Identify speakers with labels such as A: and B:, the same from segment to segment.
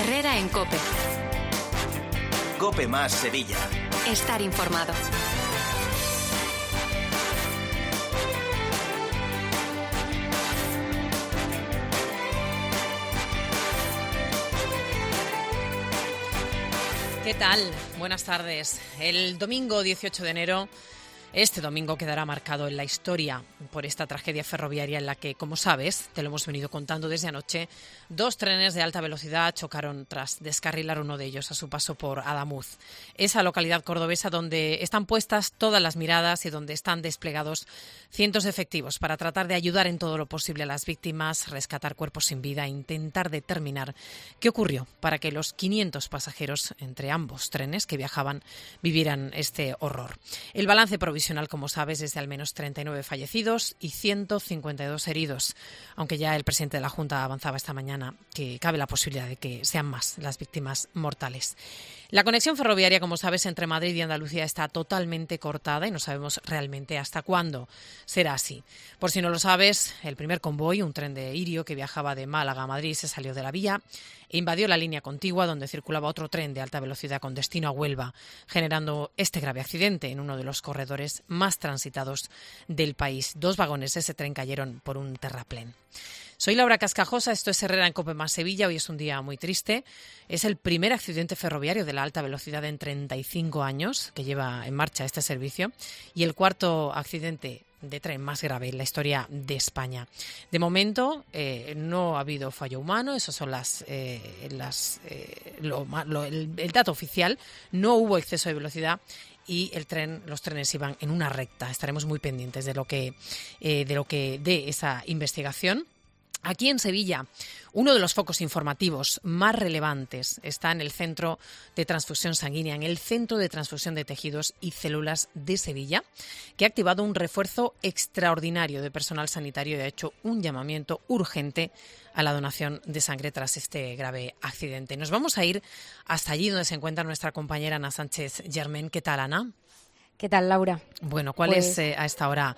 A: Herrera en COPE.
B: COPE más Sevilla.
A: Estar informado.
C: ¿Qué tal? Buenas tardes. El domingo 18 de enero, este domingo quedará marcado en la historia por esta tragedia ferroviaria en la que, como sabes, te lo hemos venido contando desde anoche, 2 trenes de alta velocidad chocaron tras descarrilar uno de ellos a su paso por Adamuz, esa localidad cordobesa donde están puestas todas las miradas y donde están desplegados cientos de efectivos para tratar de ayudar en todo lo posible a las víctimas, rescatar cuerpos sin vida e intentar determinar qué ocurrió para que los 500 pasajeros entre ambos trenes que viajaban vivieran este horror. El balance provisional, como sabes, es de al menos 39 fallecidos y 152 heridos, aunque ya el presidente de la Junta avanzaba esta mañana que cabe la posibilidad de que sean más las víctimas mortales. La conexión ferroviaria, como sabes, entre Madrid y Andalucía está totalmente cortada y no sabemos realmente hasta cuándo será así. Por si no lo sabes, el primer convoy, un tren de Irio que viajaba de Málaga a Madrid, se salió de la vía e invadió la línea contigua donde circulaba otro tren de alta velocidad con destino a Huelva, generando este grave accidente en uno de los corredores más transitados del país. 2 vagones de ese tren cayeron por un terraplén. Soy Laura Cascajosa, esto es Herrera en COPE más Sevilla. Hoy es un día muy triste. Es el primer accidente ferroviario de la alta velocidad en 35 años que lleva en marcha este servicio y el cuarto accidente de tren más grave en la historia de España. De momento no ha habido fallo humano, esos son el dato oficial. No hubo exceso de velocidad y los trenes iban en una recta. Estaremos muy pendientes de lo que dé esa investigación. Aquí en Sevilla, uno de los focos informativos más relevantes está en el Centro de Transfusión Sanguínea, en el Centro de Transfusión de Tejidos y Células de Sevilla, que ha activado un refuerzo extraordinario de personal sanitario y ha hecho un llamamiento urgente a la donación de sangre tras este grave accidente. Nos vamos a ir hasta allí donde se encuentra nuestra compañera Ana Sánchez Germán. ¿Qué tal, Ana?
D: ¿Qué tal, Laura?
C: Bueno, ¿cuál es a esta hora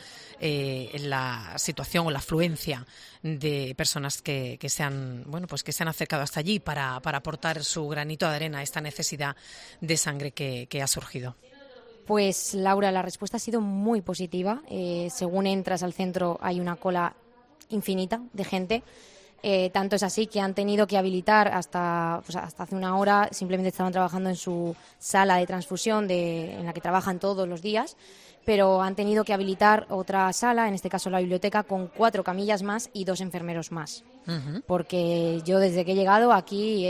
C: la situación o la afluencia de personas que se han acercado hasta allí para aportar su granito de arena a esta necesidad de sangre que ha surgido?
D: Pues, Laura, la respuesta ha sido muy positiva. Según entras al centro hay una cola infinita de gente. Tanto es así que han tenido que habilitar hasta hace una hora, simplemente estaban trabajando en su sala de transfusión en la que trabajan todos los días, pero han tenido que habilitar otra sala, en este caso la biblioteca, con 4 camillas más y 2 enfermeros más. Uh-huh. Porque yo desde que he llegado aquí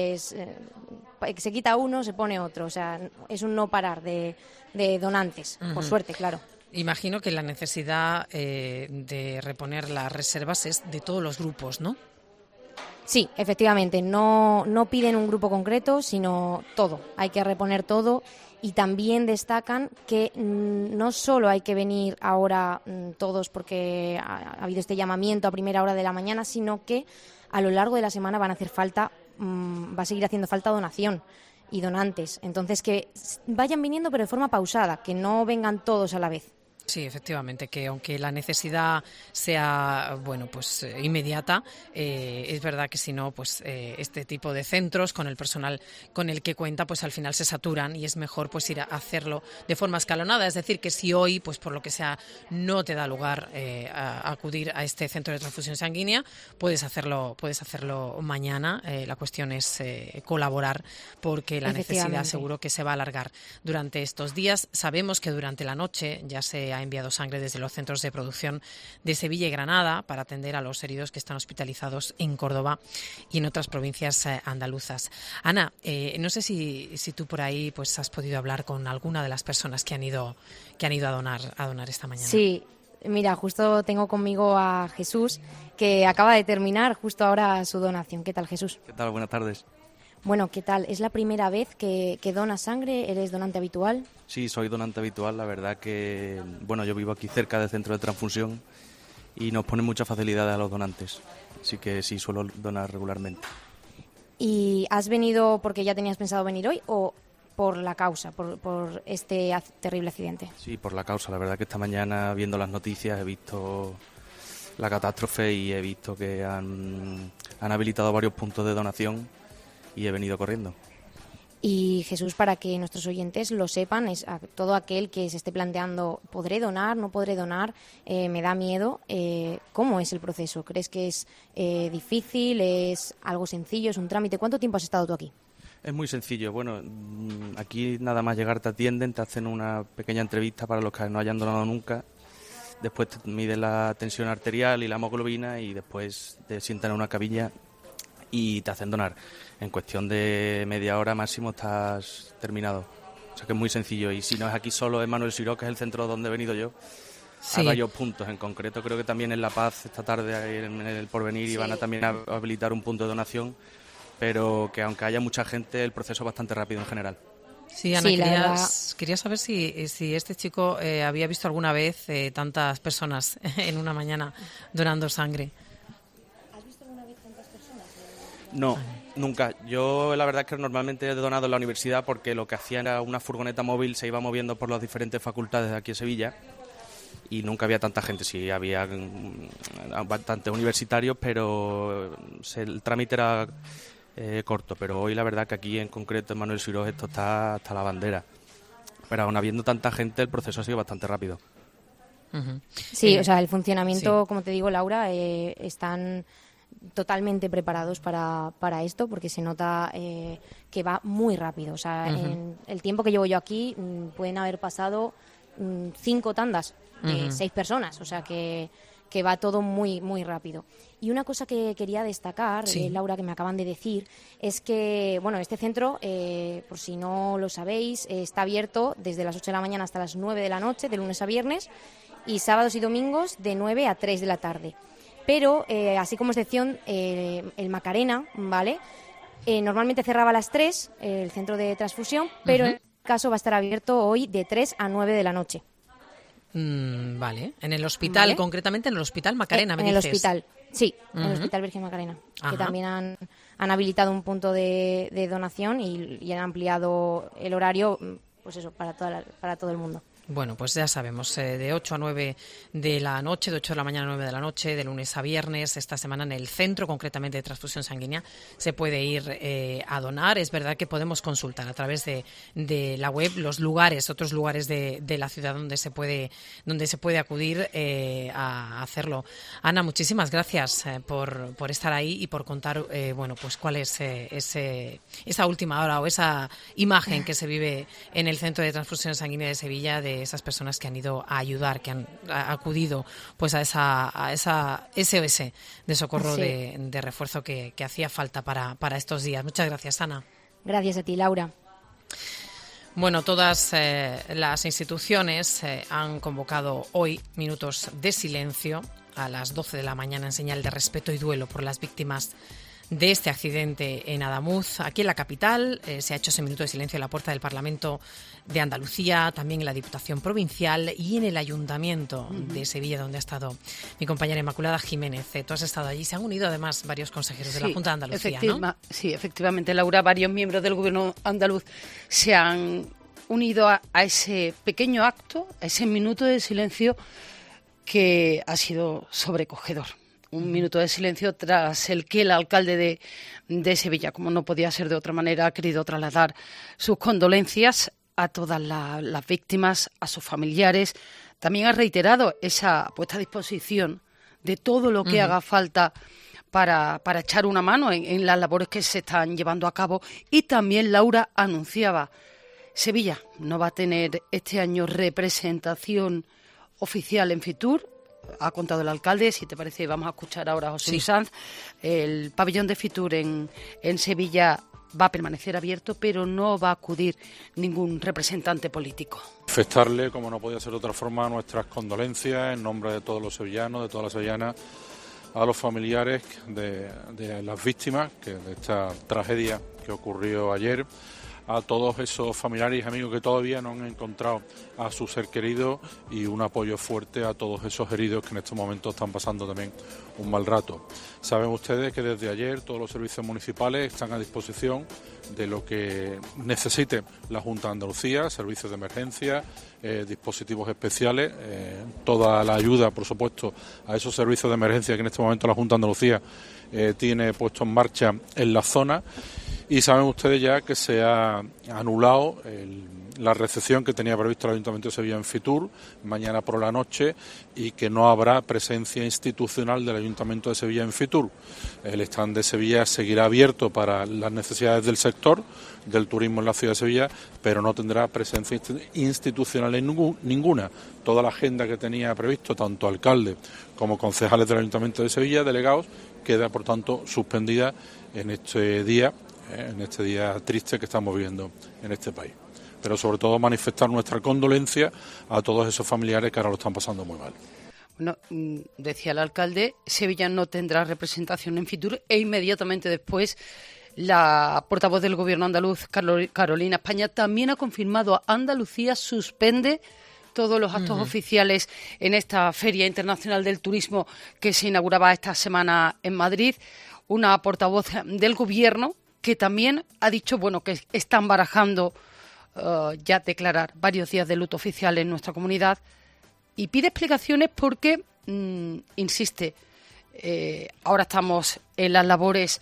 D: se quita uno, se pone otro, o sea, es un no parar de donantes, uh-huh. Por suerte, claro.
C: Imagino que la necesidad de reponer las reservas es de todos los grupos, ¿no?
D: Sí, efectivamente, no piden un grupo concreto, sino todo. Hay que reponer todo y también destacan que no solo hay que venir ahora todos porque ha habido este llamamiento a primera hora de la mañana, sino que a lo largo de la semana va a seguir haciendo falta donación y donantes. Entonces, que vayan viniendo pero de forma pausada, que no vengan todos a la vez.
C: Sí, efectivamente, que aunque la necesidad sea inmediata, es verdad que si no, este tipo de centros con el personal con el que cuenta, pues al final se saturan y es mejor ir a hacerlo de forma escalonada. Es decir, que si hoy, pues por lo que sea, no te da lugar a acudir a este centro de transfusión sanguínea, puedes hacerlo mañana. La cuestión es colaborar porque la necesidad seguro que se va a alargar durante estos días. Sabemos que durante la noche ya se ha enviado sangre desde los centros de producción de Sevilla y Granada para atender a los heridos que están hospitalizados en Córdoba y en otras provincias andaluzas. Ana, no sé si tú por ahí has podido hablar con alguna de las personas que han ido a donar esta mañana.
D: Sí, mira, justo tengo conmigo a Jesús, que acaba de terminar justo ahora su donación. ¿Qué tal, Jesús?
E: ¿Qué tal? Buenas tardes.
D: Bueno, ¿qué tal? ¿Es la primera vez que donas sangre? ¿Eres donante habitual?
E: Sí, soy donante habitual. La verdad que, yo vivo aquí cerca del centro de transfusión y nos pone muchas facilidades a los donantes. Así que sí, suelo donar regularmente.
D: ¿Y has venido porque ya tenías pensado venir hoy o por la causa, por este terrible accidente?
E: Sí, por la causa. La verdad que esta mañana, viendo las noticias, he visto la catástrofe y he visto que han habilitado varios puntos de donación he venido corriendo.
D: Y Jesús, para que nuestros oyentes lo sepan, es a todo aquel que se esté planteando, ¿podré donar, no podré donar? Me da miedo. ¿Cómo es el proceso? ¿Crees que es difícil? ¿Es algo sencillo? ¿Es un trámite? ¿Cuánto tiempo has estado tú aquí?
E: Es muy sencillo. Bueno, aquí nada más llegar te atienden, te hacen una pequeña entrevista para los que no hayan donado nunca. Después te miden la tensión arterial y la hemoglobina y después te sientan en una cabilla y te hacen donar. En cuestión de media hora máximo estás terminado. O sea que es muy sencillo. Y si no es aquí solo, es Manuel Siró, que es el centro donde he venido yo. Sí. Hay varios puntos. En concreto creo que también en La Paz esta tarde en el Porvenir sí. Y van a también habilitar un punto de donación. Pero que aunque haya mucha gente, el proceso es bastante rápido en general.
C: Sí, Ana, quería saber si este chico había visto alguna vez tantas personas en una mañana donando sangre.
D: ¿Has visto alguna vez tantas personas?
E: No, nunca. Yo la verdad es que normalmente he donado en la universidad porque lo que hacía era una furgoneta móvil, se iba moviendo por las diferentes facultades de aquí en Sevilla y nunca había tanta gente. Sí, había bastantes universitarios, pero el trámite era corto. Pero hoy la verdad que aquí en concreto en Manuel Siró esto está hasta la bandera. Pero aún habiendo tanta gente, el proceso ha sido bastante rápido.
C: Uh-huh.
D: Sí, o sea, el funcionamiento,
C: sí.
D: Como te digo, Laura, están totalmente preparados para esto porque se nota que va muy rápido. O sea,
C: uh-huh.
D: En el tiempo que llevo yo aquí pueden haber pasado 5 tandas de 6 personas. O sea, que va todo muy, muy rápido. Y una cosa que quería destacar,
C: sí.
D: Laura, que me acaban de decir, es que, bueno, este centro, por si no lo sabéis, está abierto desde las 8 de la mañana hasta las 9 de la noche, de lunes a viernes, y sábados y domingos de 9 a 3 de la tarde. Pero, así como excepción, el Macarena, ¿vale? Normalmente cerraba a las 3, el centro de transfusión, pero en este caso va a estar abierto hoy de 3 a 9 de la noche.
C: Vale. En el hospital, ¿vale? Concretamente en el hospital Macarena, me dices.
D: En el hospital, sí, en el Hospital Virgen Macarena,
C: Ajá.
D: Que también han habilitado un punto de donación y han ampliado el horario, pues eso, para todo el mundo.
C: Bueno, pues ya sabemos, de 8 a 9 de la noche, de 8 de la mañana a 9 de la noche, de lunes a viernes, esta semana en el centro, concretamente de transfusión sanguínea, se puede ir a donar. Es verdad que podemos consultar a través de la web los lugares, otros lugares de la ciudad donde se puede acudir a hacerlo. Ana, muchísimas gracias por estar ahí y por contar, bueno, pues cuál es esa última hora o esa imagen que se vive en el Centro de Transfusión Sanguínea de Sevilla de esas personas que han ido a ayudar, que han acudido pues a esa SOS de socorro, sí. de refuerzo que hacía falta para estos días. Muchas gracias, Ana.
D: Gracias a ti, Laura.
C: Bueno, todas las instituciones han convocado hoy minutos de silencio a las 12 de la mañana en señal de respeto y duelo por las víctimas de este accidente en Adamuz. Aquí en la capital se ha hecho ese minuto de silencio en la puerta del Parlamento de Andalucía, también en la Diputación Provincial y en el Ayuntamiento de Sevilla, donde ha estado mi compañera Inmaculada Jiménez. Tú has estado allí. Se han unido además varios consejeros de la Junta de Andalucía, ¿no?
B: Sí, efectivamente, Laura. Varios miembros del Gobierno andaluz se han unido a ese pequeño acto, a ese minuto de silencio que ha sido sobrecogedor. Un minuto de silencio tras el que el alcalde de Sevilla, como no podía ser de otra manera, ha querido trasladar sus condolencias a todas las víctimas, a sus familiares. También ha reiterado esa puesta a disposición de todo lo que haga falta para echar una mano en las labores que se están llevando a cabo. Y también Laura anunciaba, Sevilla no va a tener este año representación oficial en Fitur. Ha contado el alcalde, si te parece, vamos a escuchar ahora a José Luis Sanz. El pabellón de Fitur en Sevilla va a permanecer abierto, pero no va a acudir ningún representante político.
F: Manifestarle, como no podía ser de otra forma, nuestras condolencias en nombre de todos los sevillanos, de todas las sevillanas, a los familiares de las víctimas de esta tragedia que ocurrió ayer, a todos esos familiares y amigos que todavía no han encontrado a su ser querido y un apoyo fuerte a todos esos heridos que en estos momentos están pasando también un mal rato. Saben ustedes que desde ayer todos los servicios municipales están a disposición de lo que necesite la Junta de Andalucía, servicios de emergencia, dispositivos especiales, toda la ayuda, por supuesto, a esos servicios de emergencia que en este momento la Junta de Andalucía tiene puesto en marcha en la zona. Y saben ustedes ya que se ha anulado la recepción que tenía previsto el Ayuntamiento de Sevilla en Fitur mañana por la noche, y que no habrá presencia institucional del Ayuntamiento de Sevilla en Fitur. El stand de Sevilla seguirá abierto para las necesidades del sector del turismo en la ciudad de Sevilla, pero no tendrá presencia institucional en ninguna. Toda la agenda que tenía previsto tanto alcalde como concejales del Ayuntamiento de Sevilla, delegados, queda por tanto suspendida en este día triste que estamos viviendo en este país. Pero sobre todo manifestar nuestra condolencia a todos esos familiares que ahora lo están pasando muy mal.
B: Bueno, decía el alcalde, Sevilla no tendrá representación en Fitur, e inmediatamente después la portavoz del Gobierno andaluz, Carolina España, también ha confirmado: Andalucía suspende todos los actos oficiales en esta Feria Internacional del Turismo que se inauguraba esta semana en Madrid. Una portavoz del Gobierno que también ha dicho, bueno, que están barajando ya declarar varios días de luto oficial en nuestra comunidad, y pide explicaciones porque, insiste, ahora estamos en las labores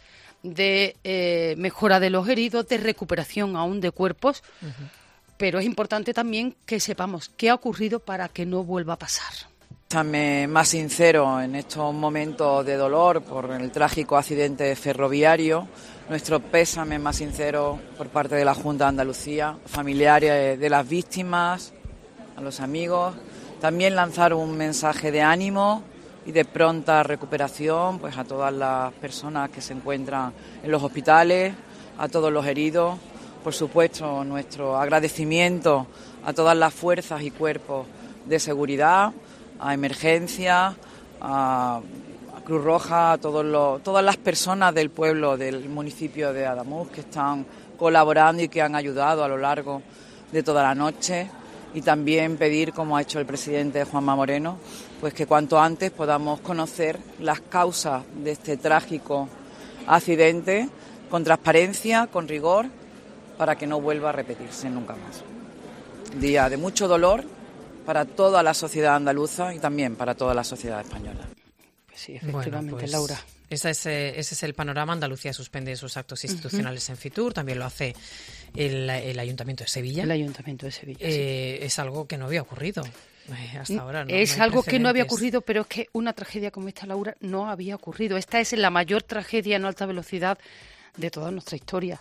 B: de mejora de los heridos, de recuperación aún de cuerpos, pero es importante también que sepamos qué ha ocurrido para que no vuelva a pasar.
G: Pésame más sincero en estos momentos de dolor por el trágico accidente ferroviario. Nuestro pésame más sincero por parte de la Junta de Andalucía, familiares de las víctimas, a los amigos. También lanzar un mensaje de ánimo y de pronta recuperación pues a todas las personas que se encuentran en los hospitales, a todos los heridos. Por supuesto, nuestro agradecimiento a todas las fuerzas y cuerpos de seguridad, a Emergencia, a Cruz Roja, a todas las personas del pueblo, del municipio de Ademuz, que están colaborando y que han ayudado a lo largo de toda la noche. Y también pedir, como ha hecho el presidente Juanma Moreno, pues que cuanto antes podamos conocer las causas de este trágico accidente con transparencia, con rigor, para que no vuelva a repetirse nunca más. Día de mucho dolor para toda la sociedad andaluza y también para toda la sociedad española.
B: Pues sí, efectivamente,
C: bueno, pues
B: Laura.
C: Ese es el panorama. Andalucía suspende sus actos institucionales en Fitur, también lo hace el Ayuntamiento de Sevilla.
B: El Ayuntamiento de Sevilla, sí.
C: Es algo que no había ocurrido hasta ahora.
B: Es algo que no había ocurrido, pero es que una tragedia como esta, Laura, no había ocurrido. Esta es la mayor tragedia en alta velocidad de toda nuestra historia.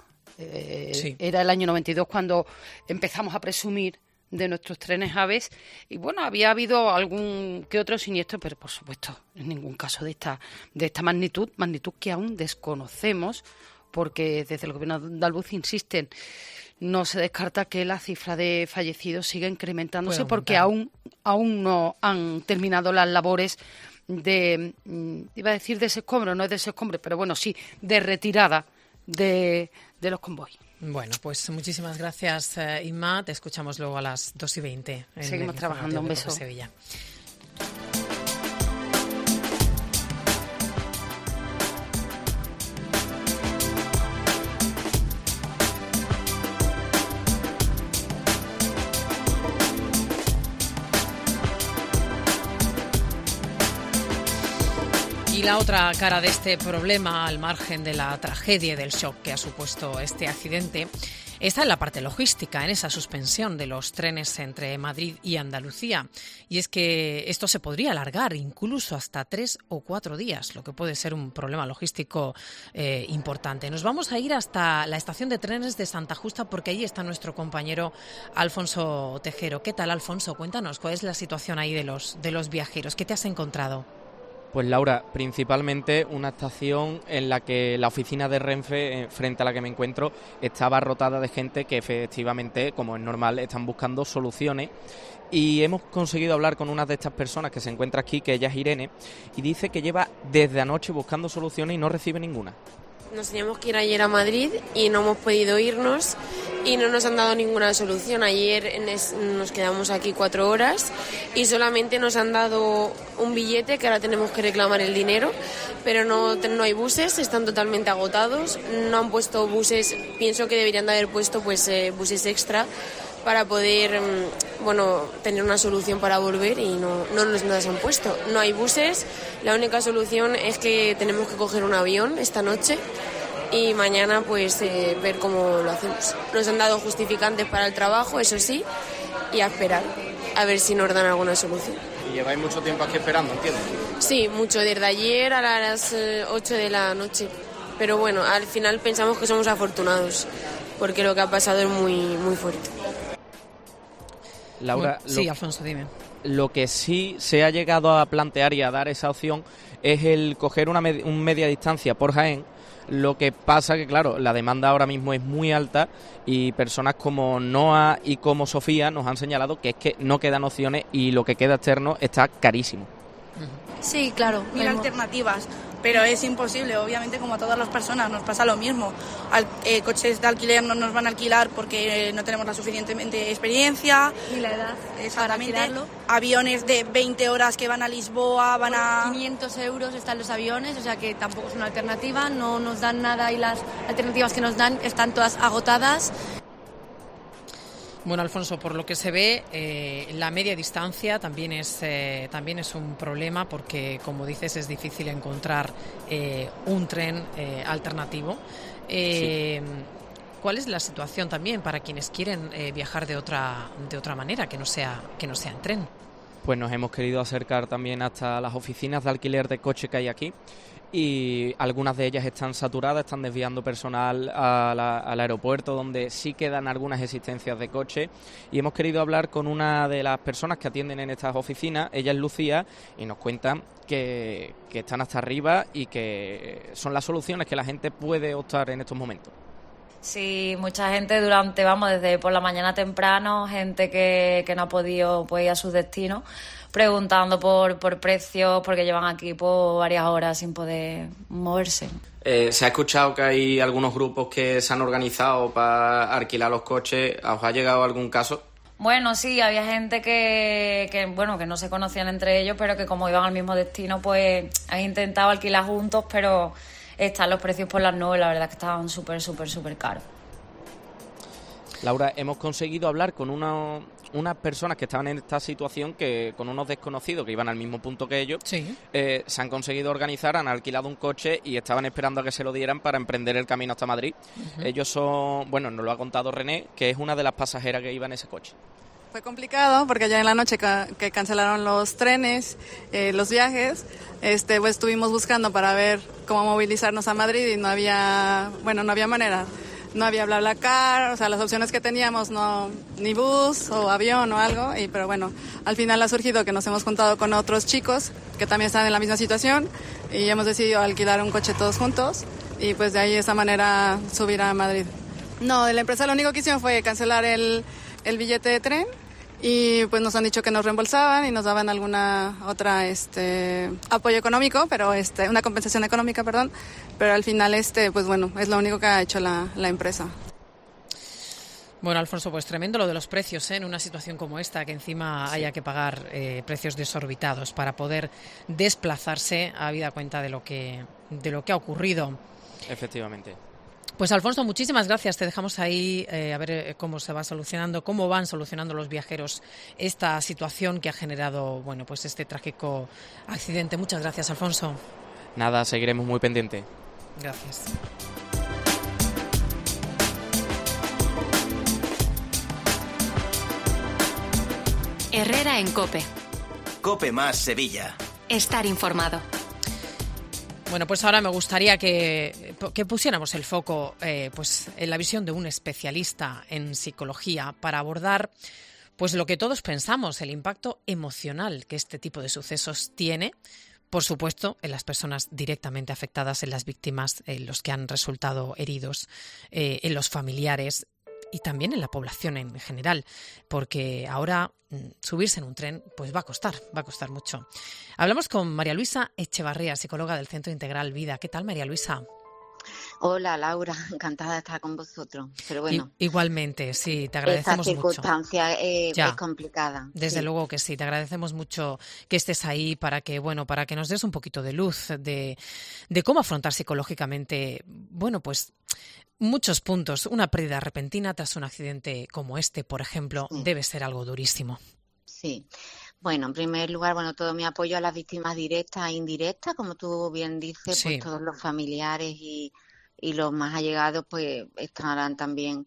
B: Sí. Era el año 92 cuando empezamos a presumir de nuestros trenes AVEs, y bueno, había habido algún que otro siniestro, pero por supuesto en ningún caso de esta magnitud que aún desconocemos, porque desde el Gobierno andaluz insisten, no se descarta que la cifra de fallecidos siga incrementándose porque aún no han terminado las labores de, iba a decir desescombro, no es desescombro, pero bueno, sí, de retirada de los convoys.
C: Bueno, pues muchísimas gracias, Inma. Te escuchamos luego a las 2:20.
B: Seguimos trabajando. Un beso.
C: Sevilla. Y la otra cara de este problema, al margen de la tragedia y del shock que ha supuesto este accidente, está en la parte logística, en esa suspensión de los trenes entre Madrid y Andalucía. Y es que esto se podría alargar incluso hasta 3 o 4 días, lo que puede ser un problema logístico importante. Nos vamos a ir hasta la estación de trenes de Santa Justa porque allí está nuestro compañero Alfonso Tejero. ¿Qué tal, Alfonso? Cuéntanos, ¿cuál es la situación ahí de los viajeros? ¿Qué te has encontrado?
H: Pues Laura, principalmente una estación en la que la oficina de Renfe, frente a la que me encuentro, está abarrotada de gente que efectivamente, como es normal, están buscando soluciones. Y hemos conseguido hablar con una de estas personas que se encuentra aquí, que ella es Irene, y dice que lleva desde anoche buscando soluciones y no recibe ninguna.
I: Nos teníamos que ir ayer a Madrid y no hemos podido irnos y no nos han dado ninguna solución. Ayer nos quedamos aquí 4 horas y solamente nos han dado un billete que ahora tenemos que reclamar el dinero, pero no hay buses, están totalmente agotados. No han puesto buses, pienso que deberían de haber puesto buses extra para poder tener una solución para volver y no nos las han puesto. No hay buses, la única solución es que tenemos que coger un avión esta noche y mañana pues ver cómo lo hacemos. Nos han dado justificantes para el trabajo, eso sí, y a esperar, a ver si nos dan alguna solución.
H: ¿Y lleváis mucho tiempo aquí esperando, entiendo?
I: Sí, mucho, desde ayer a las 8 de la noche. Pero bueno, al final pensamos que somos afortunados, porque lo que ha pasado es muy, muy fuerte.
H: Laura,
C: sí, Alfonso, dime.
H: Lo que sí se ha llegado a plantear y a dar esa opción es el coger un media distancia por Jaén. Lo que pasa que, claro, la demanda ahora mismo es muy alta y personas como Noa y como Sofía nos han señalado que es que no quedan opciones y lo que queda externo está carísimo.
J: Sí, claro, mil alternativas, pero es imposible, obviamente, como a todas las personas nos pasa lo mismo. Coches de alquiler no nos van a alquilar porque no tenemos la suficientemente experiencia.
K: Y la edad.
J: Exactamente. Aviones de 20 horas que van a Lisboa, van a...
K: 500 euros están los aviones, o sea que tampoco es una alternativa, no nos dan nada y las alternativas que nos dan están todas agotadas.
C: Bueno, Alfonso, por lo que se ve, la media distancia también es un problema porque, como dices, es difícil encontrar un tren alternativo.
H: Sí.
C: ¿Cuál es la situación también para quienes quieren viajar de otra manera, que no sea en tren?
H: Pues nos hemos querido acercar también hasta las oficinas de alquiler de coche que hay aquí. Y algunas de ellas están saturadas, están desviando personal al aeropuerto, donde sí quedan algunas existencias de coche. Y hemos querido hablar con una de las personas que atienden en estas oficinas, ella es Lucía, y nos cuentan que están hasta arriba y que son las soluciones que la gente puede optar en estos momentos.
L: Sí, mucha gente desde por la mañana temprano, gente que no ha podido ir a sus destinos, preguntando por precios, porque llevan aquí por varias horas sin poder moverse.
H: Se ha escuchado que hay algunos grupos que se han organizado para alquilar los coches. ¿Os ha llegado algún caso?
L: Bueno, sí, había gente que no se conocían entre ellos, pero que como iban al mismo destino, pues han intentado alquilar juntos, pero están los precios por las nubes, la verdad que estaban súper caros.
H: Laura, hemos conseguido hablar con unas personas que estaban en esta situación, que con unos desconocidos que iban al mismo punto que ellos,
C: sí.
H: Se han conseguido organizar, han alquilado un coche y estaban esperando a que se lo dieran para emprender el camino hasta Madrid. Uh-huh. Ellos son, nos lo ha contado René, que es una de las pasajeras que iba en ese coche.
M: Fue complicado porque ya en la noche que cancelaron los trenes, los viajes, pues estuvimos buscando para ver cómo movilizarnos a Madrid y no había manera. No había BlaBlaCar, o sea, las opciones que teníamos, ni bus o avión o algo, pero bueno, al final ha surgido que nos hemos juntado con otros chicos que también están en la misma situación y hemos decidido alquilar un coche todos juntos y pues de ahí de esa manera subir a Madrid. No, de la empresa lo único que hicieron fue cancelar el billete de tren y pues nos han dicho que nos reembolsaban y nos daban alguna otra apoyo económico, pero una compensación económica, perdón, pero al final pues bueno, es lo único que ha hecho la empresa.
C: Bueno, Alfonso, pues tremendo lo de los precios, en una situación como esta, que encima haya que pagar precios desorbitados para poder desplazarse, habida cuenta de lo que ha ocurrido.
H: Efectivamente.
C: Pues Alfonso, muchísimas gracias. Te dejamos ahí a ver cómo van solucionando los viajeros esta situación que ha generado, pues este trágico accidente. Muchas gracias, Alfonso.
H: Nada, seguiremos muy pendientes.
C: Gracias.
A: Herrera en COPE.
N: COPE más Sevilla.
A: Estar informado.
C: Bueno, pues ahora me gustaría que pusiéramos el foco en la visión de un especialista en psicología para abordar pues lo que todos pensamos, el impacto emocional que este tipo de sucesos tiene, por supuesto, en las personas directamente afectadas, en las víctimas, en los que han resultado heridos, en los familiares y también en la población en general, porque ahora subirse en un tren pues va a costar mucho. Hablamos con María Luisa Echevarría, psicóloga del Centro Integral Vida. ¿Qué tal, María Luisa?
O: Hola, Laura, encantada de estar con vosotros. Pero bueno,
C: igualmente, sí, te agradecemos mucho.
O: Esta circunstancia es complicada.
C: Desde luego que sí, te agradecemos mucho que estés ahí para que nos des un poquito de luz de cómo afrontar psicológicamente, pues muchos puntos. Una pérdida repentina tras un accidente como este, por ejemplo, debe ser algo durísimo.
O: Sí. Bueno, en primer lugar, todo mi apoyo a las víctimas directas e indirectas, como tú bien dices, pues todos los familiares y y los más allegados pues estarán también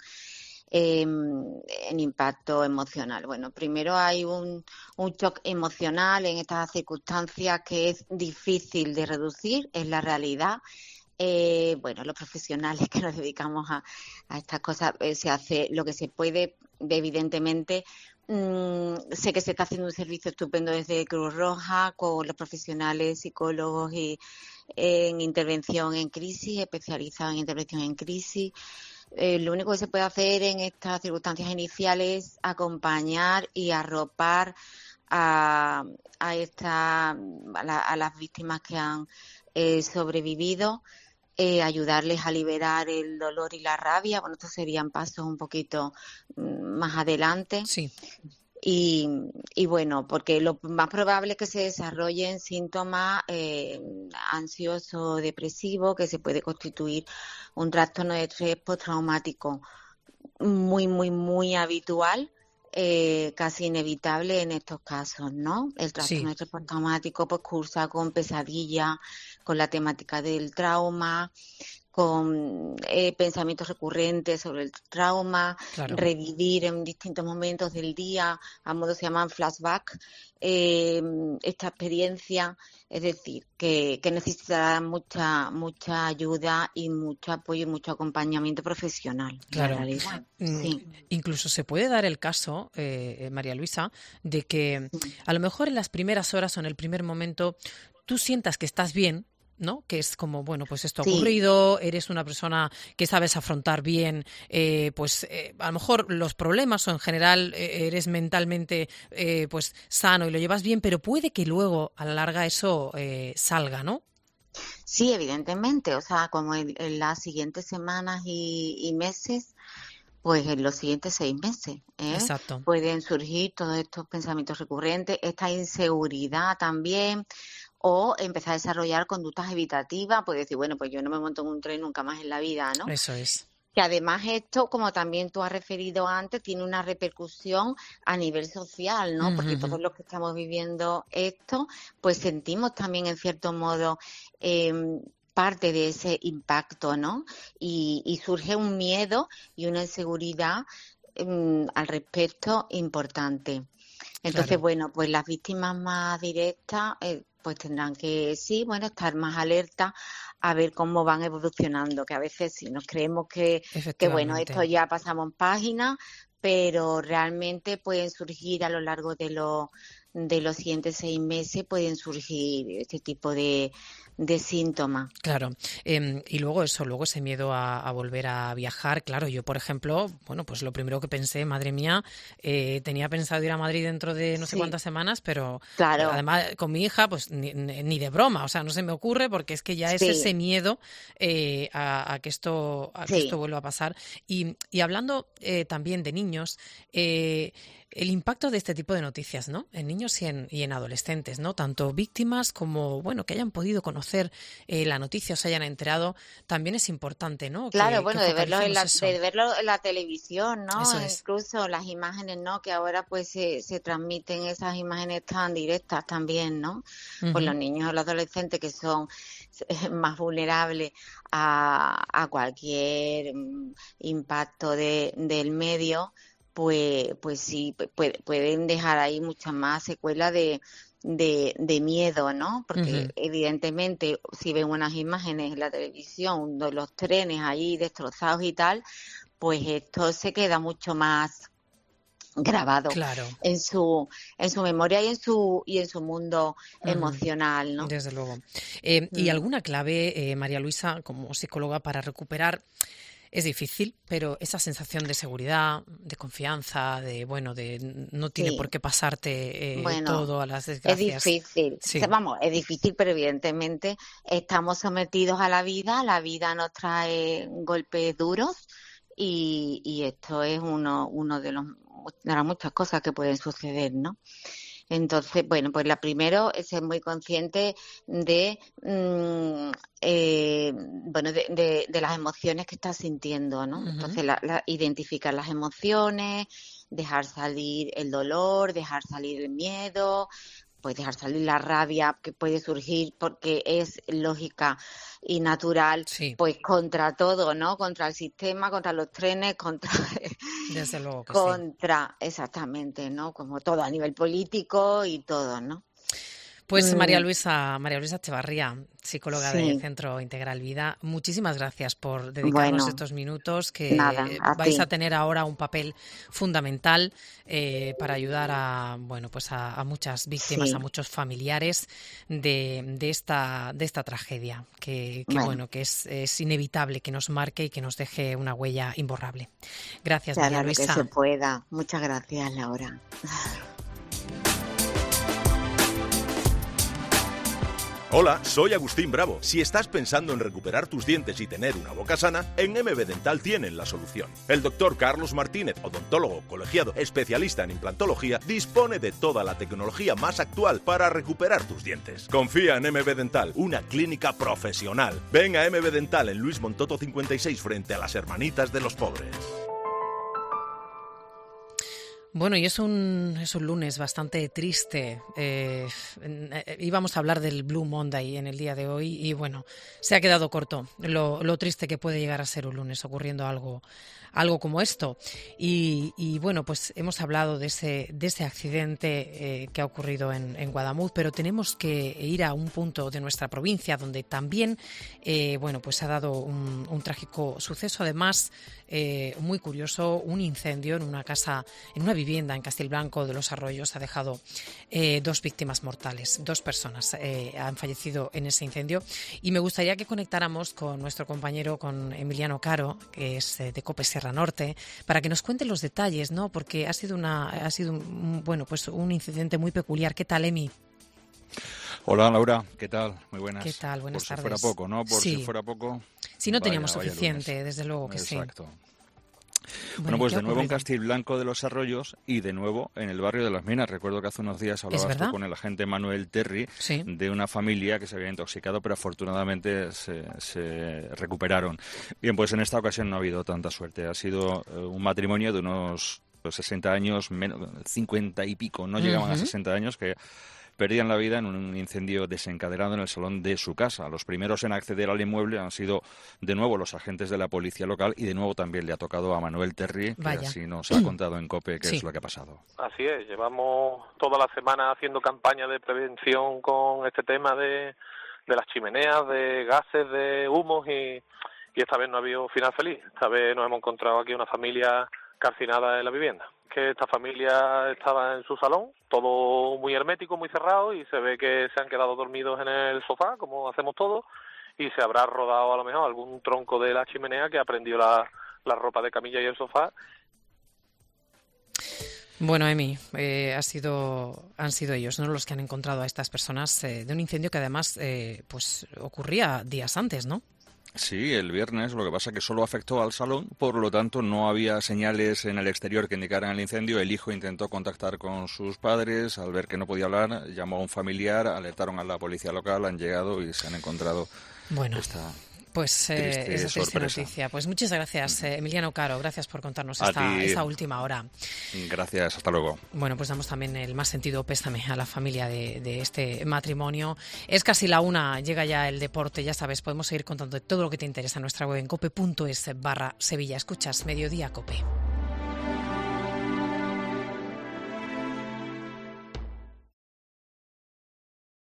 O: en impacto emocional. Bueno, primero hay un shock emocional en estas circunstancias que es difícil de reducir, es la realidad. Bueno, los profesionales que nos dedicamos a estas cosas, se hace lo que se puede, evidentemente. Sé que se está haciendo un servicio estupendo desde Cruz Roja con los profesionales, psicólogos y en intervención en crisis, especializados en intervención en crisis. Lo único que se puede hacer en estas circunstancias iniciales es acompañar y arropar a las víctimas que han sobrevivido, ayudarles a liberar el dolor y la rabia. Bueno, estos serían pasos un poquito más adelante.
C: Sí.
O: Y bueno, porque lo más probable es que se desarrollen síntomas ansioso depresivo, que se puede constituir un trastorno de estrés postraumático muy, muy, muy habitual, casi inevitable en estos casos, ¿no? El trastorno de estrés postraumático pues cursa con pesadillas, con la temática del trauma, con pensamientos recurrentes sobre el trauma, revivir en distintos momentos del día, a modo se llaman flashback, esta experiencia, es decir, que necesitará mucha ayuda y mucho apoyo y mucho acompañamiento profesional.
C: Claro.
O: En realidad. Sí.
C: Incluso se puede dar el caso, María Luisa, de que a lo mejor en las primeras horas o en el primer momento tú sientas que estás bien, ¿no? Que es como, bueno, pues esto ha ocurrido, eres una persona que sabes afrontar bien, a lo mejor los problemas o en general eres mentalmente pues sano y lo llevas bien, pero puede que luego a la larga eso salga, ¿no?
O: Sí, evidentemente, o sea, como en las siguientes semanas y meses, pues en los siguientes 6 meses,
C: Exacto.
O: pueden surgir todos estos pensamientos recurrentes, esta inseguridad también, o empezar a desarrollar conductas evitativas, pues decir, bueno, pues yo no me monto en un tren nunca más en la vida, ¿no?
C: Eso es.
O: Que además esto, como también tú has referido antes, tiene una repercusión a nivel social, ¿no? Porque todos los que estamos viviendo esto, pues sentimos también en cierto modo parte de ese impacto, ¿no? Y surge un miedo y una inseguridad al respecto importante. Entonces, bueno, pues las víctimas más directas pues tendrán que, estar más alertas a ver cómo van evolucionando, que a veces sí nos creemos que bueno, esto ya pasamos página, pero realmente pueden surgir a lo largo de los siguientes 6 meses, pueden surgir este tipo de síntomas.
C: Claro, y luego ese miedo a volver a viajar. Claro, yo, por ejemplo, bueno, pues lo primero que pensé, madre mía, tenía pensado ir a Madrid dentro de no sé cuántas semanas, pero además con mi hija, pues ni de broma, o sea, no se me ocurre porque es que ya es ese miedo a que esto vuelva a pasar. Y hablando también de niños, el impacto de este tipo de noticias, ¿no? En niños y en adolescentes, ¿no? Tanto víctimas como, bueno, que hayan podido conocer la noticia o se hayan enterado, también es importante, ¿no?
O: Claro, de verlo en la televisión, ¿no?
C: Eso es.
O: Incluso las imágenes, ¿no? Que ahora pues se transmiten esas imágenes tan directas también, ¿no? Pues los niños o los adolescentes que son más vulnerables a cualquier impacto del medio, pues sí, pueden dejar ahí muchas más secuelas de miedo, ¿no? Porque evidentemente si ven unas imágenes en la televisión de los trenes ahí destrozados y tal, pues esto se queda mucho más grabado en su memoria y en su mundo emocional, ¿no?
C: Desde luego. ¿Y alguna clave, María Luisa, como psicóloga, para recuperar? Es difícil, pero esa sensación de seguridad, de confianza, de no tiene por qué pasarte todo a las desgracias.
O: Es difícil.
C: Sí.
O: O sea, es difícil, pero evidentemente estamos sometidos a la vida nos trae golpes duros y esto es uno de las muchas cosas que pueden suceder, ¿no? Entonces, bueno, pues la primero es ser muy consciente de las emociones que estás sintiendo, ¿no? Entonces, identificar las emociones, dejar salir el dolor, dejar salir el miedo, pues dejar salir la rabia que puede surgir porque es lógica y natural, pues contra todo, ¿no? Contra el sistema, contra los trenes, contra...
C: Desde luego que
O: contra, exactamente, ¿no? Como todo, a nivel político y todo, ¿no?
C: Pues María Luisa Echevarría, psicóloga del Centro Integral Vida, muchísimas gracias por dedicarnos estos minutos, que vais a tener ahora un papel fundamental para ayudar a muchas víctimas, a muchos familiares de esta tragedia, que es inevitable que nos marque y que nos deje una huella imborrable. Gracias, María Luisa.
O: Que se pueda. Muchas gracias, Laura.
P: Hola, soy Agustín Bravo. Si estás pensando en recuperar tus dientes y tener una boca sana, en MB Dental tienen la solución. El doctor Carlos Martínez, odontólogo colegiado especialista en implantología, dispone de toda la tecnología más actual para recuperar tus dientes. Confía en MB Dental, una clínica profesional. Ven a MB Dental en Luis Montoto 56 frente a las Hermanitas de los Pobres.
C: Bueno, y es un lunes bastante triste. Íbamos a hablar del Blue Monday en el día de hoy y bueno, se ha quedado corto lo triste que puede llegar a ser un lunes ocurriendo algo como esto. Y bueno, pues hemos hablado de ese accidente que ha ocurrido en Guadamuz, pero tenemos que ir a un punto de nuestra provincia donde también pues ha dado un trágico suceso, además muy curioso, un incendio en una casa, en una vivienda en Castilblanco de los Arroyos ha dejado 2 víctimas mortales, 2 personas han fallecido en ese incendio y me gustaría que conectáramos con nuestro compañero, con Emiliano Caro, que es de COPE Sierra Norte, para que nos cuente los detalles, ¿no? Porque ha sido un incidente muy peculiar. ¿Qué tal, Emi?
Q: Hola, Laura, ¿qué tal? Muy buenas.
C: ¿Qué tal? Buenas tardes.
Q: Por si fuera poco, ¿no? Si fuera poco...
C: Si no teníamos suficiente, desde luego que sí.
Q: Exacto. Bueno, pues de nuevo en Castilblanco de los Arroyos y de nuevo en el barrio de Las Minas. Recuerdo que hace unos días hablabas tú con el agente Manuel Terry de una familia que se había intoxicado, pero afortunadamente se recuperaron. Bien, pues en esta ocasión no ha habido tanta suerte. Ha sido un matrimonio de unos 60 años, 50 y pico, no llegaban a 60 años, que perdían la vida en un incendio desencadenado en el salón de su casa. Los primeros en acceder al inmueble han sido de nuevo los agentes de la policía local y de nuevo también le ha tocado a Manuel Terry, que así nos ha contado en COPE qué es lo que ha pasado.
R: Así es, llevamos toda la semana haciendo campaña de prevención con este tema de las chimeneas, de gases, de humos y esta vez no ha habido final feliz. Esta vez nos hemos encontrado aquí una familia calcinada en la vivienda. Que esta familia estaba en su salón, todo muy hermético, muy cerrado, y se ve que se han quedado dormidos en el sofá, como hacemos todos, y se habrá rodado a lo mejor algún tronco de la chimenea que ha prendido la ropa de camilla y el sofá.
C: Bueno, Emi, han sido ellos, ¿no?, los que han encontrado a estas personas de un incendio que además pues ocurría días antes, ¿no?
Q: Sí, el viernes, lo que pasa es que solo afectó al salón, por lo tanto no había señales en el exterior que indicaran el incendio. El hijo intentó contactar con sus padres, al ver que no podía hablar, llamó a un familiar, alertaron a la policía local, han llegado y se han encontrado esta
C: triste noticia. Pues muchas gracias, Emiliano Caro, gracias por contarnos esta última hora.
Q: Gracias, hasta luego.
C: Bueno, pues damos también el más sentido pésame a la familia de este matrimonio. Es casi la 1, llega ya el deporte, ya sabes, podemos seguir contando todo lo que te interesa en nuestra web en cope.es/Sevilla. Escuchas Mediodía Cope.